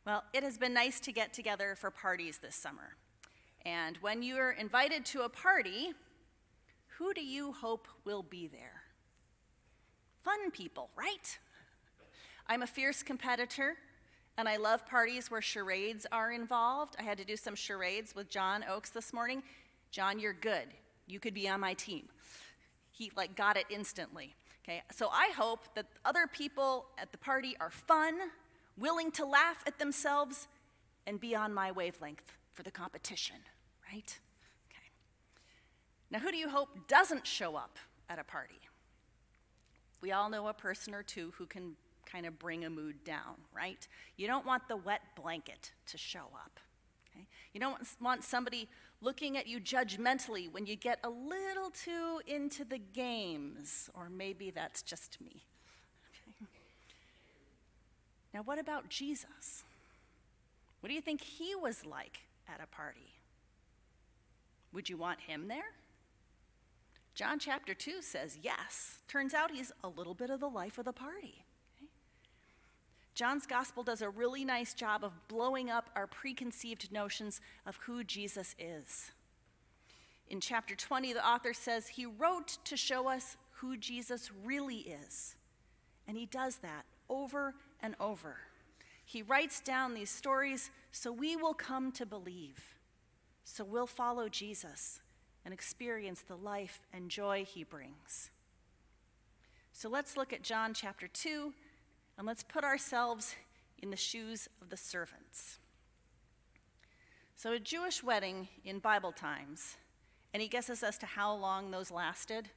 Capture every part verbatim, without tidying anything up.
Well, it has been nice to get together for parties this summer. And when you're invited to a party, who do you hope will be there? Fun people, right? I'm a fierce competitor, and I love parties where charades are involved. I had to do some charades with John Oakes this morning. John, you're good. You could be on my team. He like got it instantly. Okay, so I hope that other people at the party are fun, willing to laugh at themselves, and be on my wavelength for the competition, right? Okay. Now, who do you hope doesn't show up at a party? We all know a person or two who can kind of bring a mood down, right? You don't want the wet blanket to show up. Okay? You don't want somebody looking at you judgmentally when you get a little too into the games, or maybe that's just me. Okay. Now, what about Jesus? What do you think he was like at a party? Would you want him there? John chapter two says yes. Turns out he's a little bit of the life of the party. Okay? John's gospel does a really nice job of blowing up our preconceived notions of who Jesus is. In chapter twenty, the author says he wrote to show us who Jesus really is. And he does that over and over. He writes down these stories so we will come to believe. So we'll follow Jesus and experience the life and joy he brings. So let's look at John chapter two, and let's put ourselves in the shoes of the servants. So a Jewish wedding in Bible times, any guesses as to how long those lasted?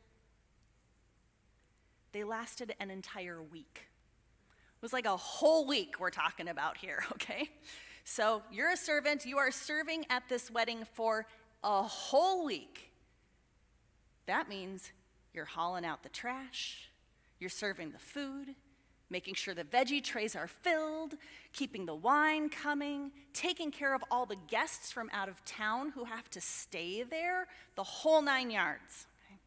They lasted an entire week. It was like a whole week we're talking about here, okay? So you're a servant, you are serving at this wedding for a whole week. That means you're hauling out the trash, you're serving the food, making sure the veggie trays are filled, keeping the wine coming, taking care of all the guests from out of town who have to stay there, the whole nine yards. Okay?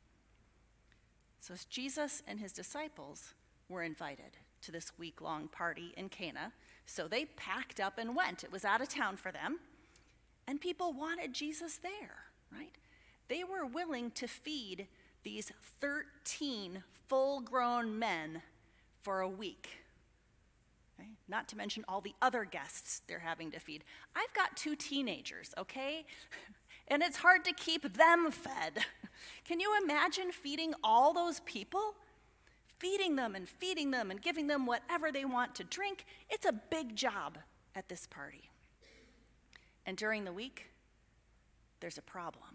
So Jesus and his disciples were invited to this week-long party in Cana, so they packed up and went. It was out of town for them, and people wanted Jesus there, right? They were willing to feed these thirteen full-grown men for a week, okay? Not to mention all the other guests they're having to feed. I've got two teenagers, okay? And it's hard to keep them fed. Can you imagine feeding all those people? Feeding them and feeding them and giving them whatever they want to drink. It's a big job at this party. And during the week, there's a problem.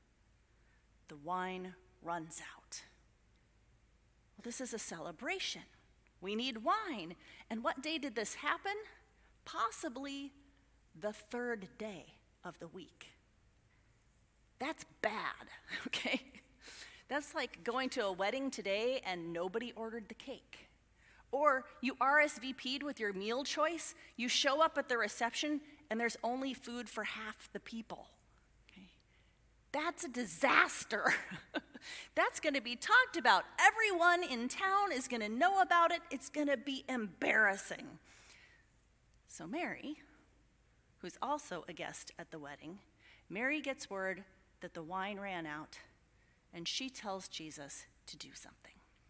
The wine runs out. Well, this is a celebration. We need wine. And what day did this happen? Possibly the third day of the week. That's bad, okay? That's like going to a wedding today and nobody ordered the cake. Or you R S V P'd with your meal choice, you show up at the reception and there's only food for half the people. Okay? That's a disaster. That's going to be talked about. Everyone in town is going to know about it. It's going to be embarrassing. So Mary, who's also a guest at the wedding, Mary gets word that the wine ran out, and she tells Jesus to do something.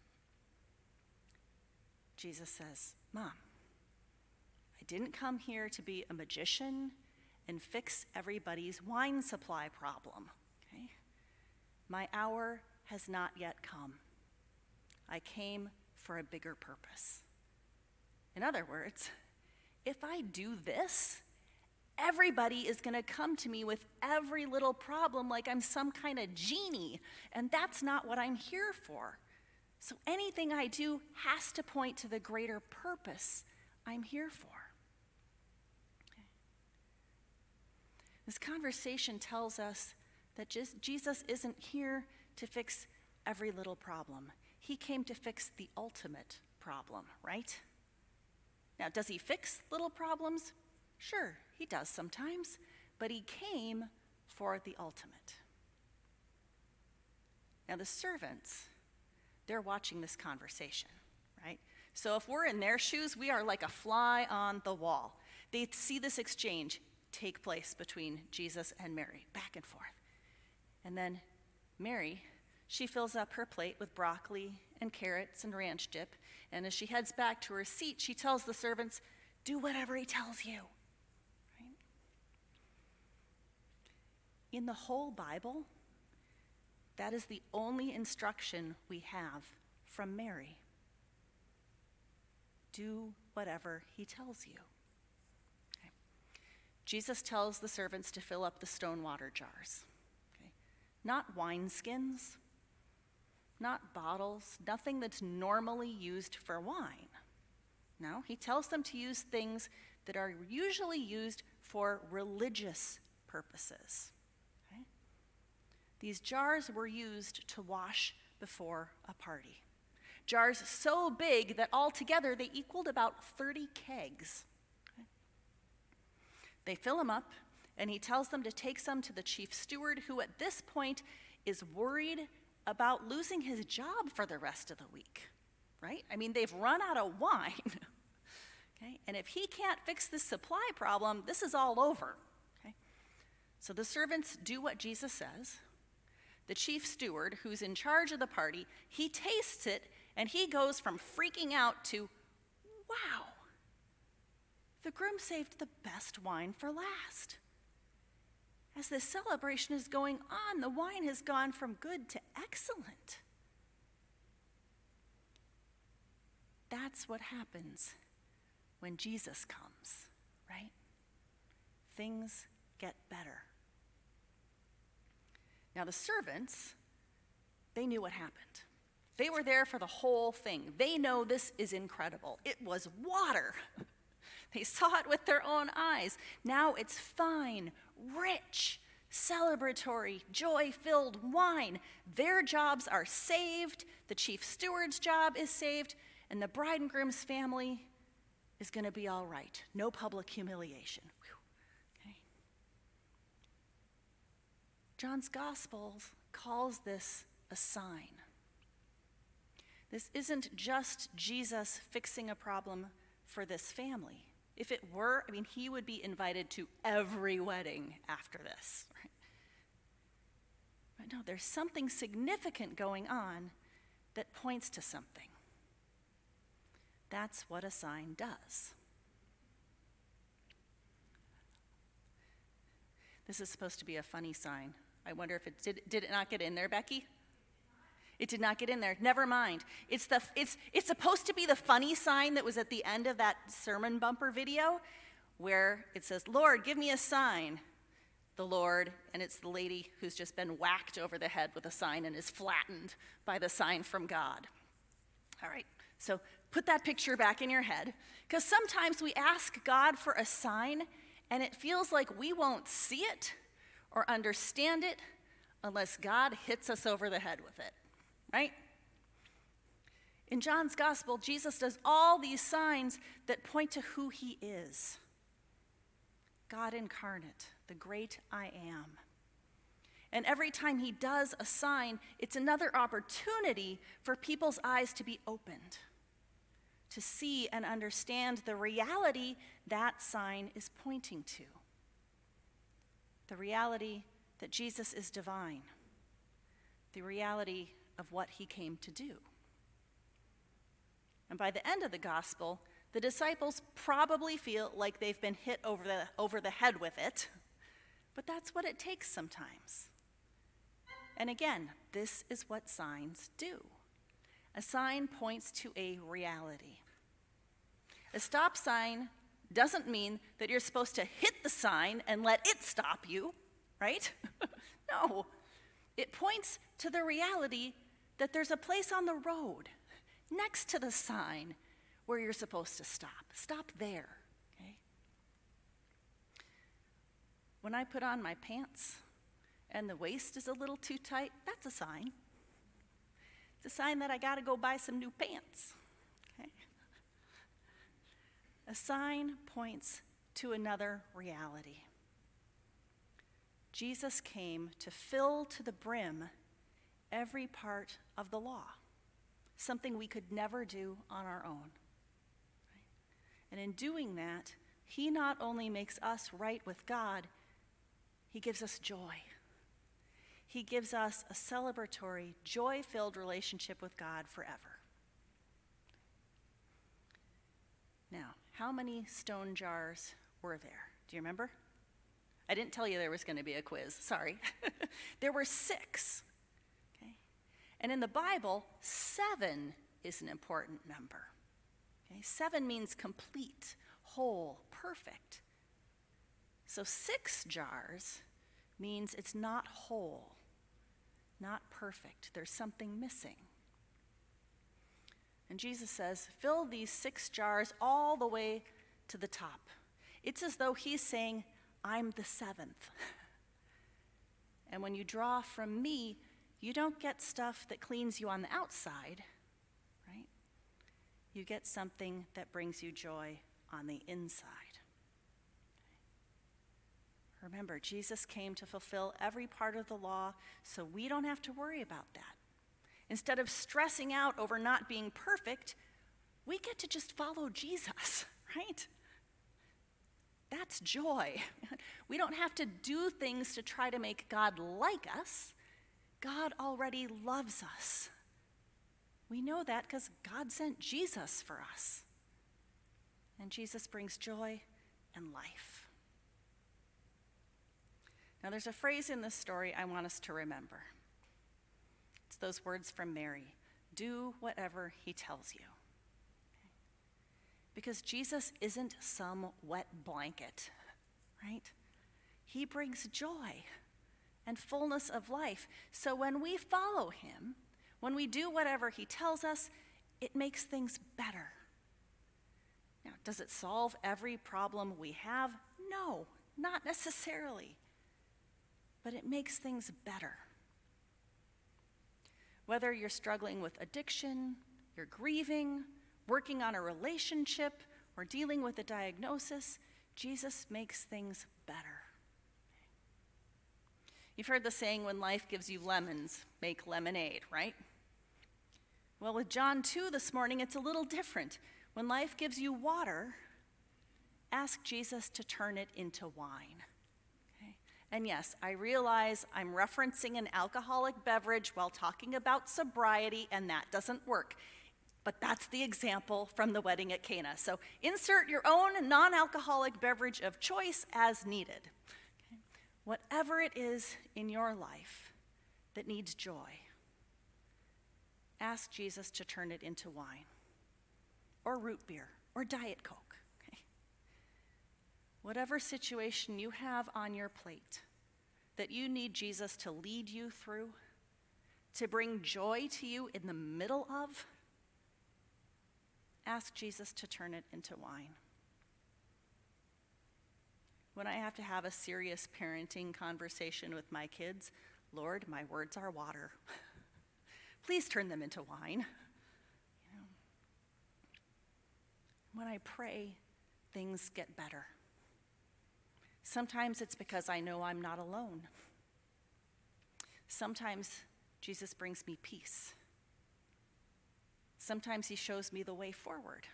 Jesus says, Mom, I didn't come here to be a magician and fix everybody's wine supply problem. Okay? My hour has not yet come. I came for a bigger purpose. In other words, if I do this, everybody is going to come to me with every little problem like I'm some kind of genie, and that's not what I'm here for. So anything I do has to point to the greater purpose I'm here for. Okay. This conversation tells us that just Jesus isn't here to fix every little problem. He came to fix the ultimate problem, right? Now, does he fix little problems? Sure, he does sometimes, but he came for the ultimate. Now, the servants, they're watching this conversation, right? So if we're in their shoes, we are like a fly on the wall. they see this exchange take place between Jesus and Mary, back and forth. And then Mary, she fills up her plate with broccoli and carrots and ranch dip, and as she heads back to her seat, she tells the servants, do whatever he tells you. Right? In the whole Bible, that is the only instruction we have from Mary. Do whatever he tells you. Okay. Jesus tells the servants to fill up the stone water jars. Okay. Not wineskins, not bottles, nothing that's normally used for wine. No, he tells them to use things that are usually used for religious purposes. Okay. These jars were used to wash before a party. Jars so big that altogether they equaled about thirty kegs. Okay. They fill them up, and he tells them to take some to the chief steward, who at this point is worried about losing his job for the rest of the week, right? I mean, they've run out of wine, okay? And if he can't fix this supply problem, this is all over, okay? So the servants do what Jesus says. The chief steward, who's in charge of the party, he tastes it, and he goes from freaking out to, wow, the groom saved the best wine for last. As this celebration is going on, the wine has gone from good to excellent. That's what happens when Jesus comes, right? Things get better. Now, the servants, they knew what happened. They were there for the whole thing. They know this is incredible. It was water. They saw it with their own eyes. Now it's fine, rich, celebratory, joy-filled wine. Their jobs are saved. The chief steward's job is saved. And the bride and groom's family is going to be all right. No public humiliation. Whew. Okay. John's Gospel calls this a sign. This isn't just Jesus fixing a problem for this family. If it were, I mean, he would be invited to every wedding after this. Right? But no, there's something significant going on that points to something. That's what a sign does. This is supposed to be a funny sign. I wonder if it did, did it not get in there, Becky? It did not get in there. Never mind. It's, the, it's, it's supposed to be the funny sign that was at the end of that sermon bumper video where it says, Lord, give me a sign. The Lord, and it's the lady who's just been whacked over the head with a sign and is flattened by the sign from God. All right, so put that picture back in your head, because sometimes we ask God for a sign and it feels like we won't see it or understand it unless God hits us over the head with it. Right? In John's Gospel, Jesus does all these signs that point to who he is. God incarnate, the great I am. And every time he does a sign, it's another opportunity for people's eyes to be opened, to see and understand the reality that sign is pointing to. The reality that Jesus is divine. The reality of what he came to do. And by the end of the gospel, the disciples probably feel like they've been hit over the, over the head with it, but that's what it takes sometimes. And again, this is what signs do. A sign points to a reality. A stop sign doesn't mean that you're supposed to hit the sign and let it stop you, right? No. It points to the reality that there's a place on the road next to the sign where you're supposed to stop. Stop there, okay? When I put on my pants and the waist is a little too tight, that's a sign. It's a sign that I gotta go buy some new pants, okay? A sign points to another reality. Jesus came to fill to the brim every part of the law, something we could never do on our own. Right? And in doing that, he not only makes us right with God, he gives us joy. He gives us a celebratory, joy-filled relationship with God forever. Now, how many stone jars were there? Do you remember? I didn't tell you there was going to be a quiz, sorry. There were six. Okay? And in the Bible, seven is an important number. Okay? Seven means complete, whole, perfect. So six jars means it's not whole, not perfect. There's something missing. And Jesus says, fill these six jars all the way to the top. It's as though he's saying, I'm the seventh. And when you draw from me, you don't get stuff that cleans you on the outside, right? You get something that brings you joy on the inside. Remember, Jesus came to fulfill every part of the law, so we don't have to worry about that. Instead of stressing out over not being perfect, we get to just follow Jesus, right? That's joy. We don't have to do things to try to make God like us. God already loves us. We know that because God sent Jesus for us. And Jesus brings joy and life. Now, there's a phrase in this story I want us to remember. It's those words from Mary, do whatever he tells you. Okay? Because Jesus isn't some wet blanket, right? He brings joy and fullness of life. So when we follow him, when we do whatever he tells us, it makes things better. Now, does it solve every problem we have? No, not necessarily. But it makes things better. Whether you're struggling with addiction, you're grieving, working on a relationship, or dealing with a diagnosis, Jesus makes things better. You've heard the saying, when life gives you lemons, make lemonade, right? Well, with John two this morning, it's a little different. When life gives you water, ask Jesus to turn it into wine. And yes, I realize I'm referencing an alcoholic beverage while talking about sobriety, and that doesn't work. But that's the example from the wedding at Cana. So insert your own non-alcoholic beverage of choice as needed. Okay? Whatever it is in your life that needs joy, ask Jesus to turn it into wine, or root beer, or Diet Coke. Whatever situation you have on your plate that you need Jesus to lead you through, to bring joy to you in the middle of, ask Jesus to turn it into wine. When I have to have a serious parenting conversation with my kids, Lord, my words are water. Please turn them into wine. You know, when I pray, things get better. Sometimes it's because I know I'm not alone. Sometimes Jesus brings me peace. Sometimes he shows me the way forward.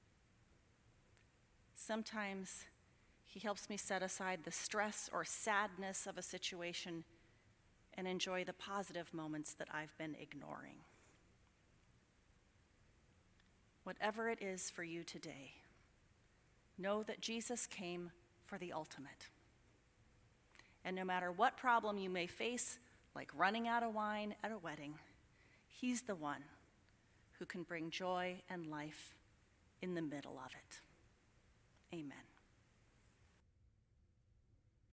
Sometimes he helps me set aside the stress or sadness of a situation and enjoy the positive moments that I've been ignoring. Whatever it is for you today, know that Jesus came for the ultimate. And no matter what problem you may face, like running out of wine at a wedding, he's the one who can bring joy and life in the middle of it. Amen.